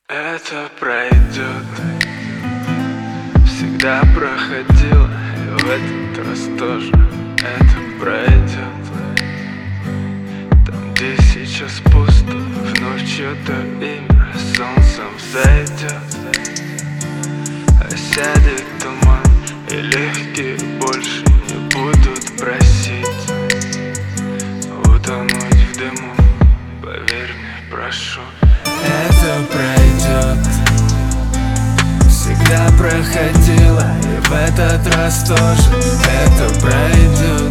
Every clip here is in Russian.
Это пройдет, всегда проходило, и в этот раз тоже это пройдет. Там, где сейчас пусто, вновь чье-то имя солнцем зайдет. Осядет туман, и легкие больше не будут просить утонуть в дыму, поверь мне, прошу. Это пройдет, всегда проходило, и в этот раз тоже это пройдет.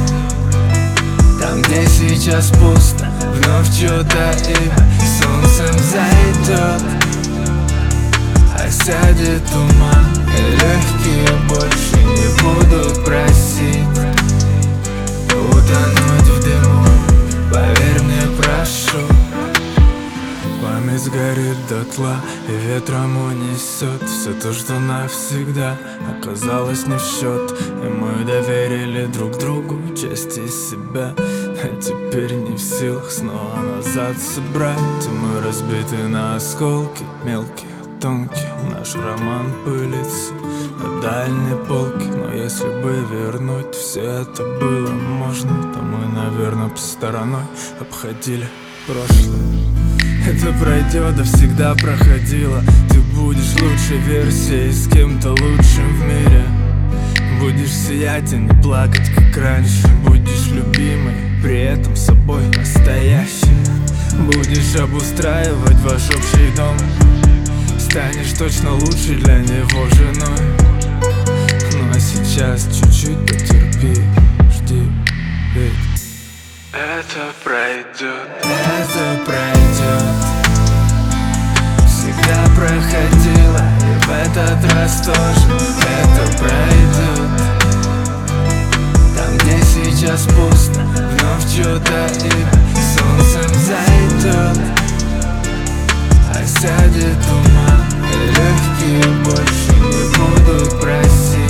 Там, где сейчас пусто, вновь чьё-то имя солнцем зайдет. Осядет туман, и легкие больше не будут просить утонуть в дыму, поверь мне, прошу. Память сгорит дотла, и ветром унесет все то, что навсегда оказалось не в счет. И мы доверили друг другу части себя, а теперь не в силах снова назад собрать. И мы разбиты на осколки, мелкие, тонкие. Наш роман пылится на дальней полке. Но если бы вернуть все это было можно, то мы, наверное, по стороной обходили прошлое. Это пройдет, да всегда проходило. Ты будешь лучшей версией, с кем-то лучшим в мире. Будешь сиять и не плакать, как раньше. Будешь любимой, при этом собой настоящей. Будешь обустраивать ваш общий дом. Станешь точно лучше для него женой. Ну а сейчас чуть-чуть потерпи, жди, ведь это пройдет. Это пройдет, всегда проходило, и в этот раз тоже это пройдет. Там, где сейчас пусто, вновь чьё-то имя солнцем зайдет. Осядет туман, и легкие больше не будут просить